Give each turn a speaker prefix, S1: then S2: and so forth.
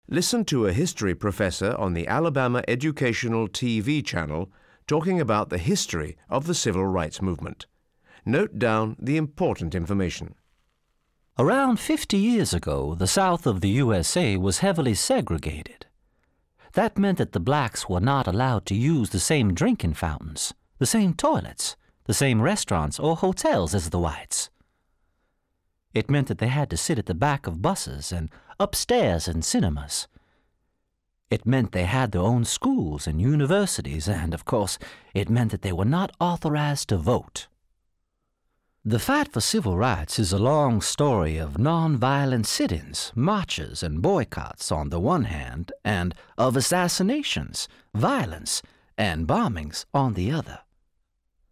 S1: Listen to a history professor on the Alabama Educational TV channel talking about the history of the civil rights movement. Note down the important information.
S2: Around 50 years ago, the South of the USA was heavily segregated. That meant that the blacks were not allowed to use the same drinking fountains, the same toilets, the same restaurants or hotels as the whites. It meant that they had to sit at the back of buses and upstairs in cinemas. It meant they had their own schools and universities, and, of course, it meant that they were not authorized to vote. The fight for civil rights is a long story of nonviolent sit-ins, marches, and boycotts on the one hand, and of assassinations, violence, and bombings on the other.